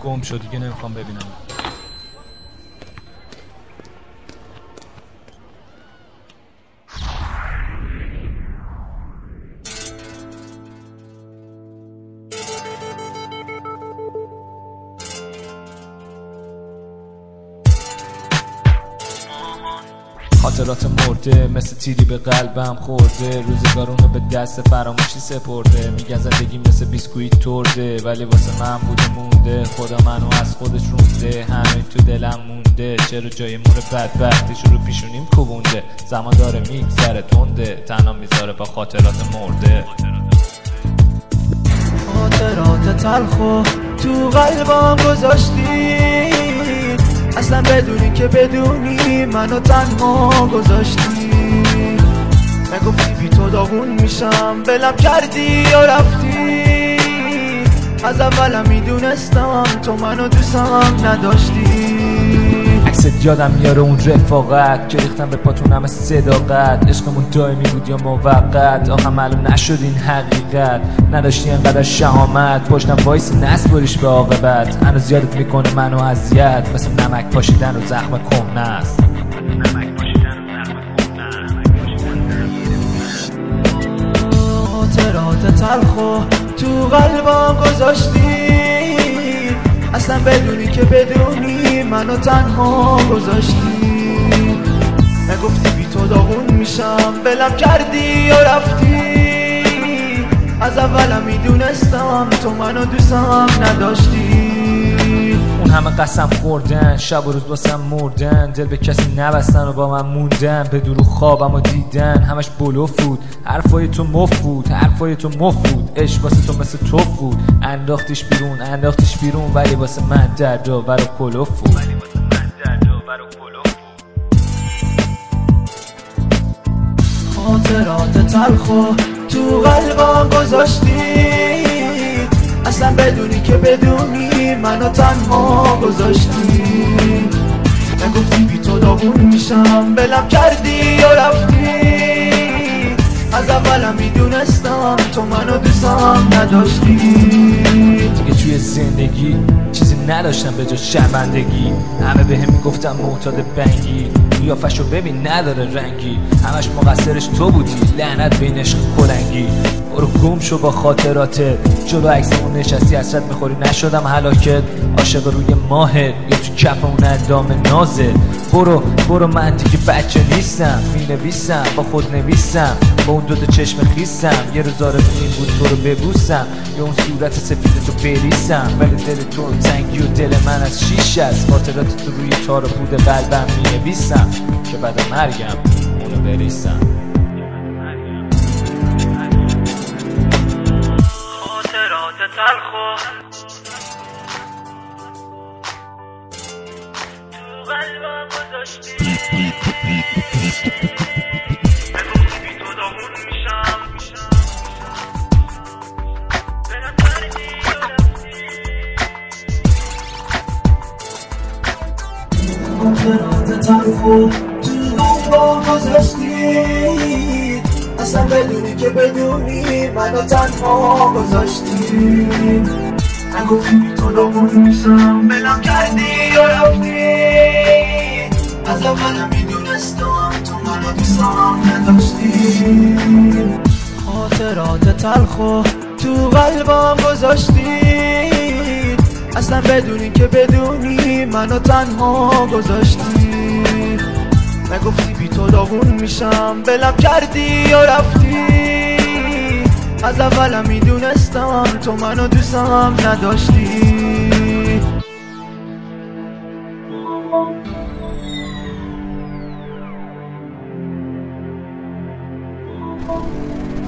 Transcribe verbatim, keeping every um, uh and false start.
گم شد دیگه نمیخوام ببینم. خاطرات مرده مثل تیری به قلبم خورده، روزگارونو به دست فراموشی سپرده. میگن زندگی مثل بیسکویت ترده، ولی واسه من بوده مونده. خدا منو از خودش رونده، همه تو دلم مونده. چرا جای مور بدبختیش رو پیشونیم کوبونده. زمان داره میگذره تنده، تنها میذاره با خاطرات مرده. خاطرات تلخو تو قلبم گذاشتی، اصلا بدونی که بدونی منو تنها گذاشتی. نگفتی بی تو داغون میشم، بلم کردی یا رفتی. از اولم میدونستم تو منو دوستم نداشتی. عکست یادم میاره اون رفاقت که ریختم به پاتون همه صداقت. عشقمون دائمی بود یا موقت، آخه معلوم نشد این حقیقت. نداشتی انقدر شهامت، پشتم وایس نسپریش به عاقبت. هنوز یادت میکنه منو اذیت، مثل نمک پاشیدن و زخم کهنه است. خاطرات تلخو تو قلبم گذاشتی، اصلا بدونی که بدونی منو تنها گذاشتی. نگفتی بی تو داغون میشم، بلم کردی یا رفتی. از اولم میدونستم تو منو دوستم نداشتی. اون همه قسم خوردن، شب و روز واسم مردن. دل به کسی نبستن و با من موندن. به دروغ خوابم و دیدن، همش بلوف بود. حرفای تو مف بود، حرفای تو مف بود. عشق واسه تو مثل توف بود. انداختیش بیرون، انداختیش بیرون، ولی واسه من دردآور و کلوف بود. خاطرات تلخو تو قلبم گذاشتی، اصلا بدونی که بدونی منو تنها گذاشتی. نگفتی بی تو داغون میشم، بلم کردی یا رفتی. از اولم میدونستم تو منو دوستم نداشتی. دیگه توی زندگی چیزی نداشتم به جز شرمندگی. همه به هم میگفتم معتاد بنگی، قیافشو ببین نداره رنگی. همش مقصرش تو بودی، لعنت بین عشق کلنگی. برو گم شو با خاطراتت، جلو عکسمون نشستی حسرت میخوری. نشدم هلاکت، عاشق روی ماهت یا تو کف اون اندام نازت. برو برو من دیگه بچه نیستم، مینویسم با خود نویسم. با اون دوتا چشم خیسم، یه روز آرزوم این بود تو رو ببوسم. یا اون صورت سفید تو بریسم، ولی دل تو تنگی و دل من از شیش است. خاطرات تو روی تار و پود قلبم مینویسم که بعد مرگم اونو بریسم. خاطرات تلخو تو قلبم گذاشتی، نگفتی بی تو داغون میشم، بلم کردی یا رفتی. خاطرات تلخو تو قلبم گذاشتی، اصلا بدونی که بدونی منو تنها گذاشتی. نگفتی بی تو داغون میشم، بلم کردی یا رفتی. از اولم میدونستم تو منو دوستم نداشتی. خاطرات تلخو تو قلبم گذاشتی، اصلا بدونی که بدونی منو تنها گذاشتی. نگفتی بی تو داغون میشم، بلم کردی یا رفتی. از اولم میدونستم تو منو دوستم نداشتی.